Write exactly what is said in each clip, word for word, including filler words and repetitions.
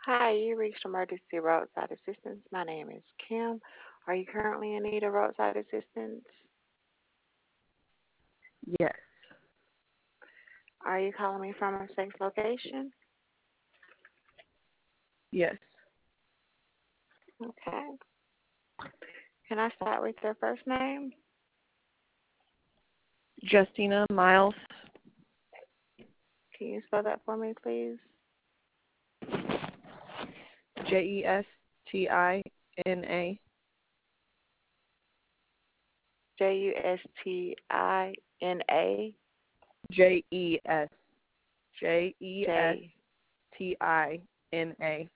Hi, you reached emergency roadside assistance. My name is Kim. Are you currently in need of roadside assistance? Yes. Are you calling me from a safe location? Yes. Okay. Can I start with your first name? Justina Miles. Can you spell that for me, please? J E S T I N A. J U S T I N A J E S. J E S J T I N A.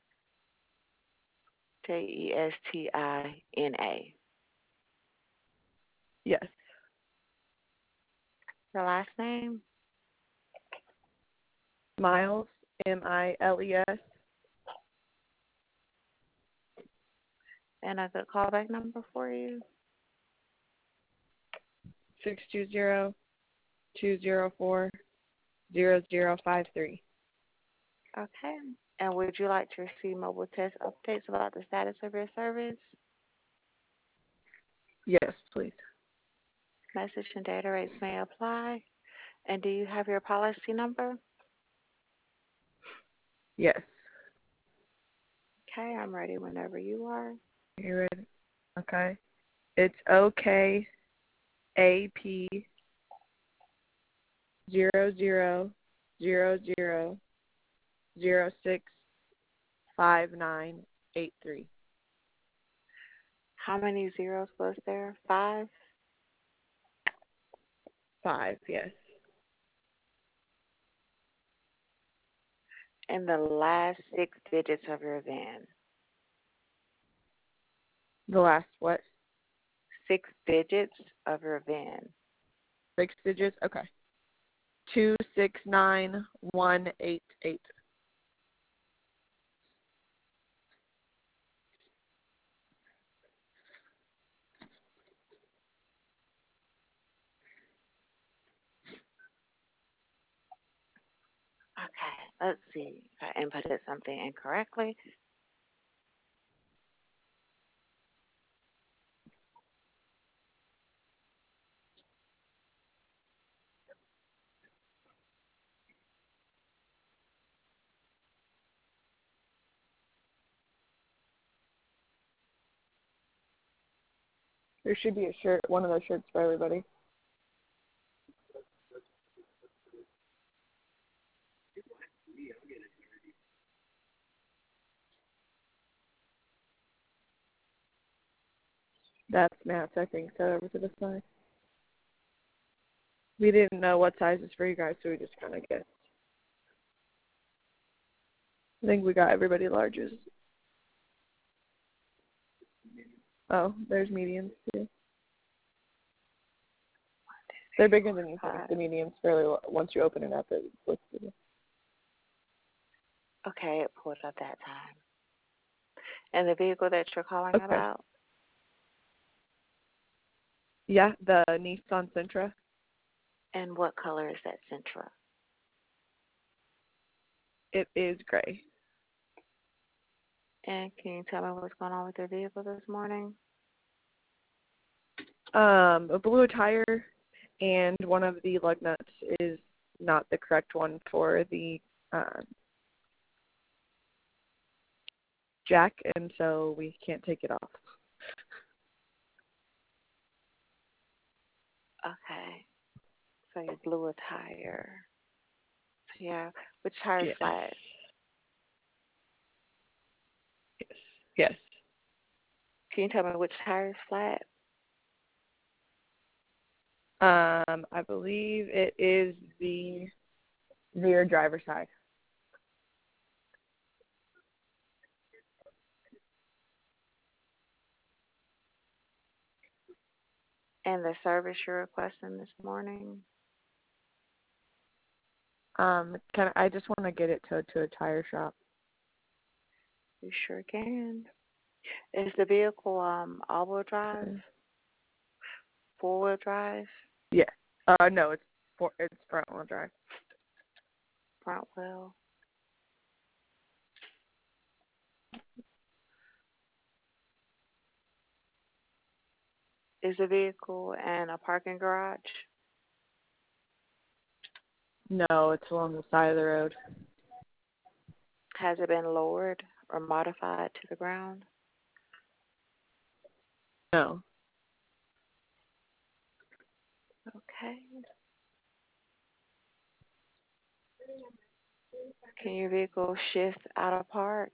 J E S T I N A. Yes. Your last name Miles. M I L E S. and a good callback number for you. Six two zero two zero four zero zero five three. Okay. And would you like to receive mobile test updates about the status of your service? Yes, please. Message and data rates may apply. And do you have your policy number? Yes. Okay, I'm ready whenever you are. You ready? Okay. It's O K A P zero zero zero zero zero six five nine eight three. How many zeros was there? Five? Five, yes. And the last six digits of your V I N. The last what? Six digits of your V I N. Six digits? Okay. Two six nine one eight eight. Okay, let's see if I inputted something incorrectly. There should be a shirt, one of those shirts for everybody. That's Matt's, I think, so over to the side. We didn't know what sizes for you guys, so we just kind of guessed. I think we got everybody larges. Oh, there's mediums too. They're bigger than you think. Five. The mediums fairly once you open it up, it looks bigger. Okay, it pulled up that time. And the vehicle that you're calling Okay. about? Yeah, the Nissan Sentra. And what color is that Sentra? It is gray. And can you tell me what's going on with your vehicle this morning? Um, a blue tire, and one of the lug nuts is not the correct one for the uh, jack, and so we can't take it off. Okay, so you blew a tire. Yeah, which tire is Yes. flat? Yes. Yes. Can you tell me which tire is flat? Um, I believe it is the rear driver's side. And the service you're requesting this morning? Um, can I just want to get it towed to a tire shop? You sure can. Is the vehicle um all-wheel drive, Okay. four-wheel drive, Yeah. Uh, no, it's for it's front wheel drive. front wheel? Is the vehicle in a parking garage? No, it's along the side of the road. Has it been lowered or modified to the ground? No. Okay. Can your vehicle shift out of park?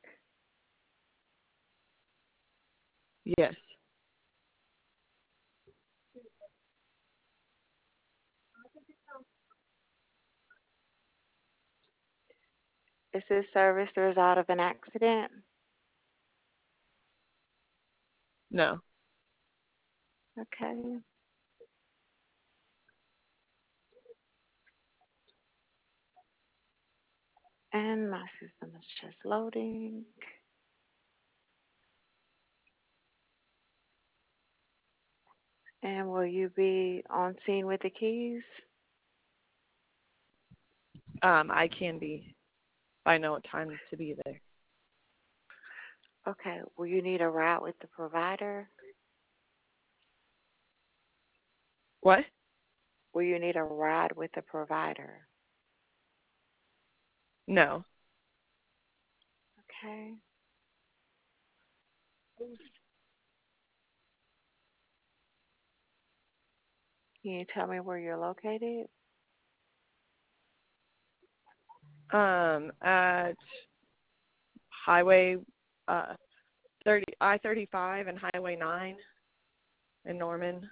Yes. Is this service the result of an accident? No. Okay. And my system is just loading. And will you be on scene with the keys? Um, I can be if I know what time to be there. Okay. Will you need a route with the provider? What? Will you need a ride with the provider? No. Okay. Can you tell me where you're located? Um, at Highway uh thirty I thirty five and Highway nine in Norman.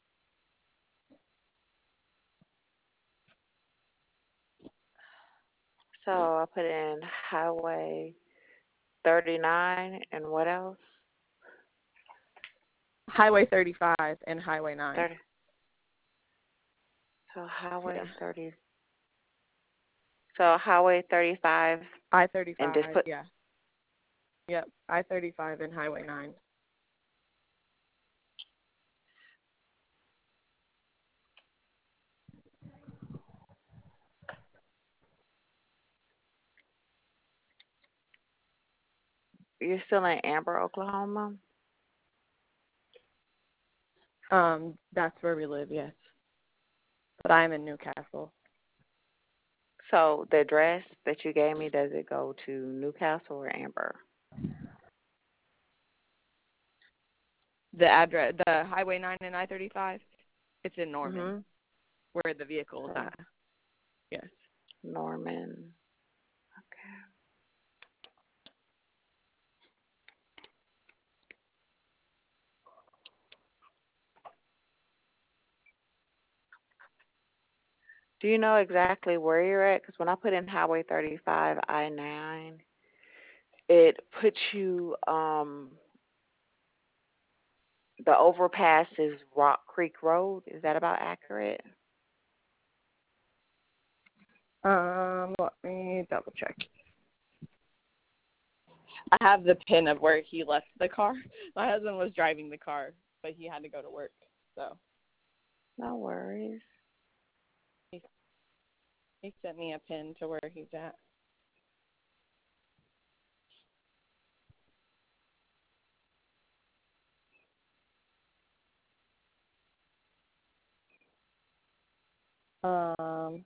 So I put in Highway thirty-nine and what else? Highway thirty five and Highway nine. thirty. So Yeah. Highway thirty. So Highway thirty-five I thirty and just five, put. yeah. Yep. I thirty five and Highway nine. You're still in Amber, Oklahoma. Um, that's where we live, yes. But I'm in Newcastle. So the address that you gave me, does it go to Newcastle or Amber? The address, the Highway nine and I thirty five, it's in Norman, Mhm. where the vehicle is So at. Yes. Norman. Okay. Do you know exactly where you're at? Because when I put in Highway thirty-five, I nine, it puts you, um, the overpass is Rock Creek Road. Is that about accurate? Um, let me double check. I have the pin of where he left the car. My husband was driving the car, but he had to go to work, so No worries. he he sent me a pin to where he's at. Um,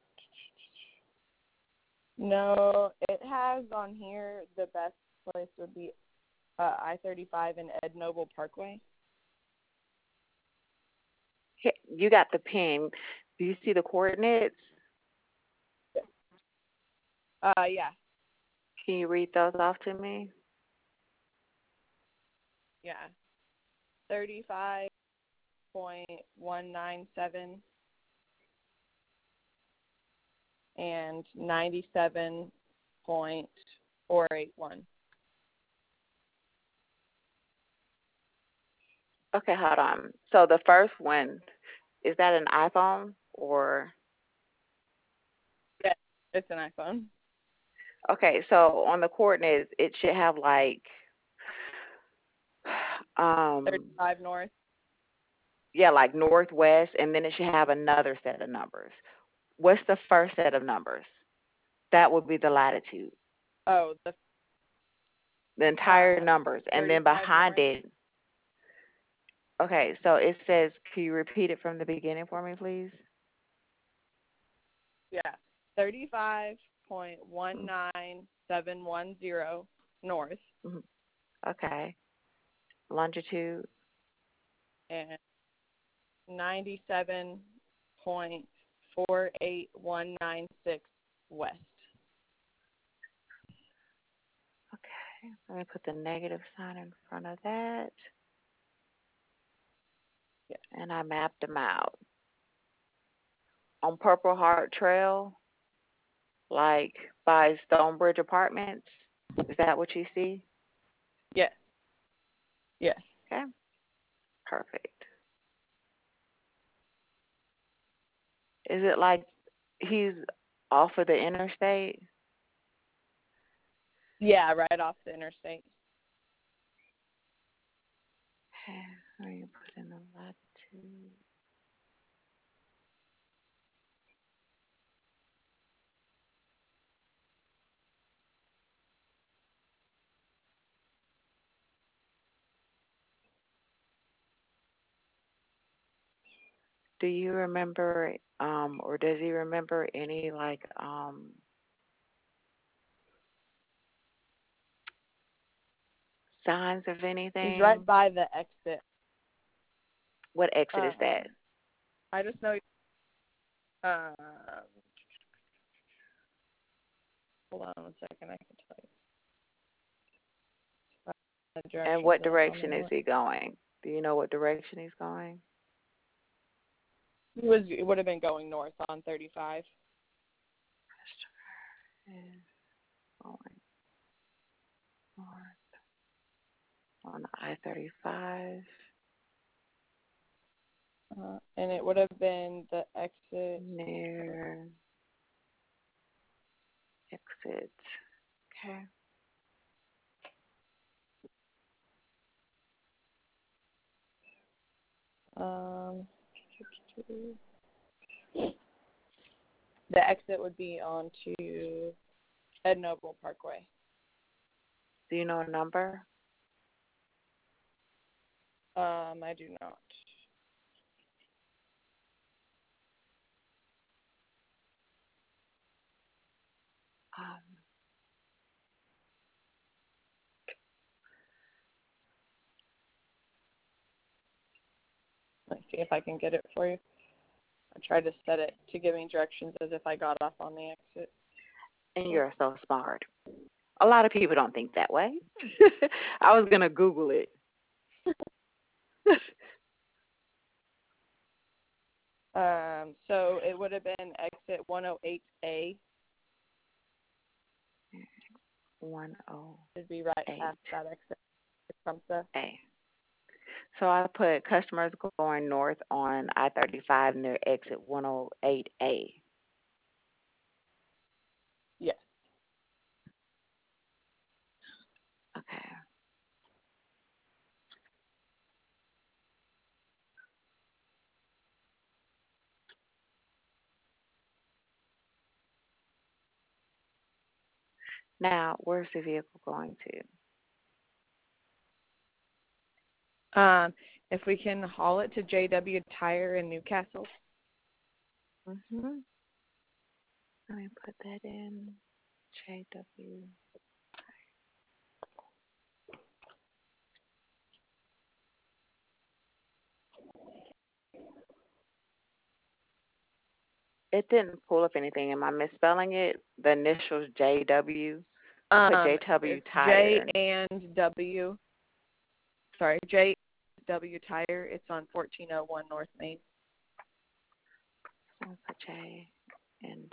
no, it has on here the best place would be uh, I thirty five and Ed Noble Parkway. Hey, you got the pin. Do you see the coordinates? Uh, yeah, Can you read those off to me? yeah, thirty five point one nine seven and ninety seven point four eight one. Okay, hold on. So the first one, is that an iPhone or? Yeah, it's an iPhone. Okay, so on the coordinates, it should have like, um, thirty-five north. yeah, like northwest, and then it should have another set of numbers. What's the first set of numbers? That would be the latitude, Oh, the the entire uh numbers, and then thirty-five behind north. it, Okay, so it says, can you repeat it from the beginning for me, please? Yeah. thirty-five point one nine seven one zero north. Mm-hmm. Okay. Longitude. And ninety-seven point four eight one nine six west. Okay. Let me put the negative sign in front of that. Yes. And I mapped them out. On Purple Heart Trail, like by Stonebridge Apartments. Is that what you see? Yes. Yes. Okay. Perfect. Is it like he's off of the interstate? Yeah, right off the interstate. Okay. Let me put in the latitude. Do you remember, um, or does he remember any like um signs of He's right anything? by the exit. What exit is Um, that? I just know. Um, hold on one second. I can tell you. The And directions what are up on the direction is north. he going? Do you know what direction he's going? He was. It would have been going north on thirty-five. Is going north on I thirty-five Uh, and it would have been the exit. near exit. Okay. Um, the exit would be onto Ed Noble Parkway. Do you know a number? Um, I do not. Um, Let's see if I can get it for you. I tried to set it to give me directions as if I got off on the exit. and you're so smart. A lot of people don't think that way. I was gonna Google it. Um, so it would have been exit one oh eight A. One oh It'd be right eight past that exit from the. A. So I put customers going north on I thirty-five near exit one oh eight A. Yes. Okay. Now, where's the vehicle going to? Um, if we can haul it to J W Tire in Newcastle. Mhm. Let me put that in. J W. It didn't pull up anything. Am I misspelling it? The initials J W. I put Um, J W it's J Tire. and W. Sorry, J W Tire. It's on fourteen oh one North Main. So I put J and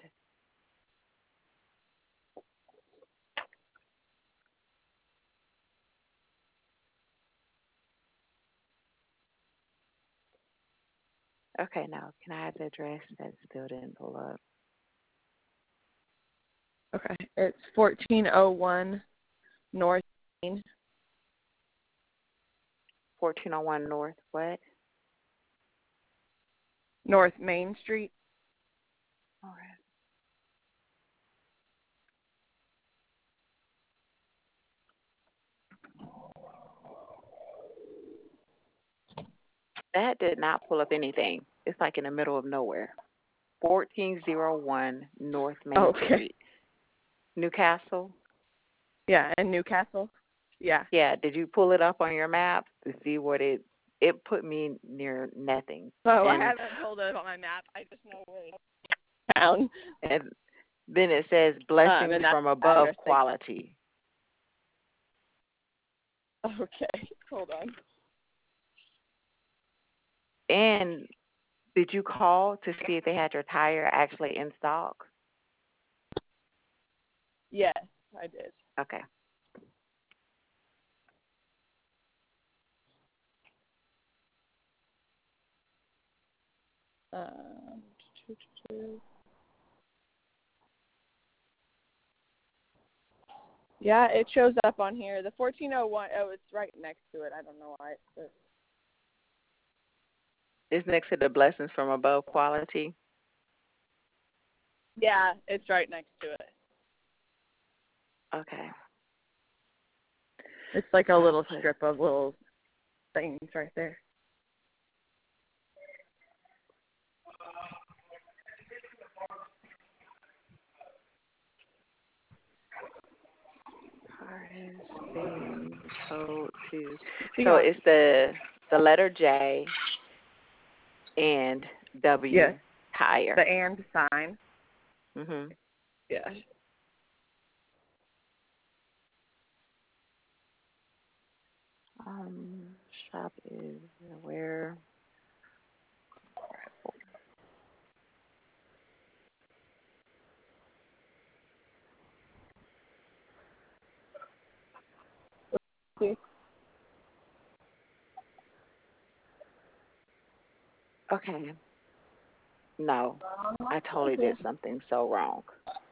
okay. Now, can I have the address that still didn't pull up? Okay, it's fourteen oh one North Main. fourteen oh one North. What? North Main Street. All right. That did not pull up anything. It's like in the middle of nowhere. fourteen oh one North Main Okay. Street, Newcastle. Yeah, in Newcastle. Yeah. Yeah, did you pull it up on your map to see what it? It put me near nothing, Oh, I and haven't pulled it on my map. I just know where it's down. and then it says Um, blessings and that's from the above address. quality. Okay, hold on. And did you call to see if they had your tire actually in stock? Yes, I did. Okay. Um, yeah, it shows up on here. The fourteen oh one, oh, it's right next to it. I don't know why. It's, It's next to the blessings from above quality. yeah, it's right next to it. Okay. It's like a I'll little put- strip of little things right there. Car is being towed to. Hang So on. it's the the letter J and W Yes, tire. the and sign. Mhm. Yeah. Um, shop is where? See? Okay. No, I totally did something so wrong.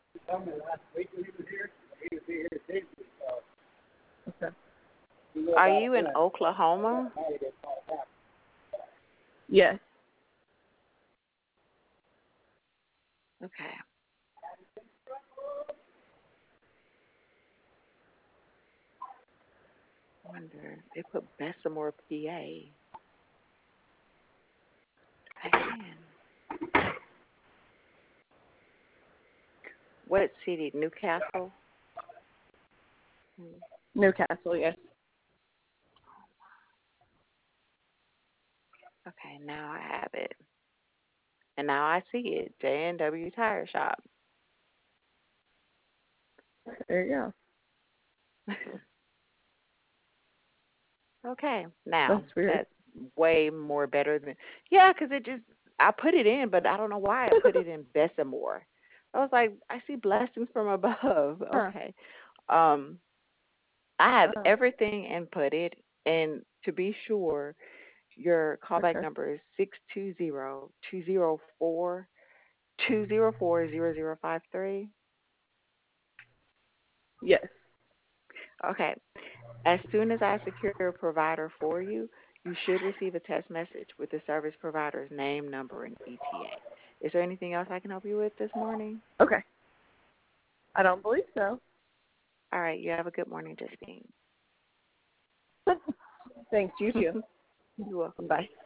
Okay. Are you in Oklahoma? Yes. Okay. Wonder they put Bessemer, P A. Again. What city? Newcastle? Newcastle, yes. Okay, now I have it. And now I see it. J and W Tire Shop. There you go. Okay, now That's weird. that's way more better than yeah, 'cause it just I put it in, but I don't know why I put it in Bessemer. I was like, I see blessings from above. Huh. Okay, um, I have Uh, everything inputted, and to be sure, your callback okay. number is six two zero two zero four two zero four zero zero five three. Yes. Okay. As soon as I secure a provider for you, you should receive a text message with the service provider's name, number, and E T A. Is there anything else I can help you with this morning? Okay. I don't believe so. All right. You have a good morning, Justine. Thanks. You too. You're welcome. Bye.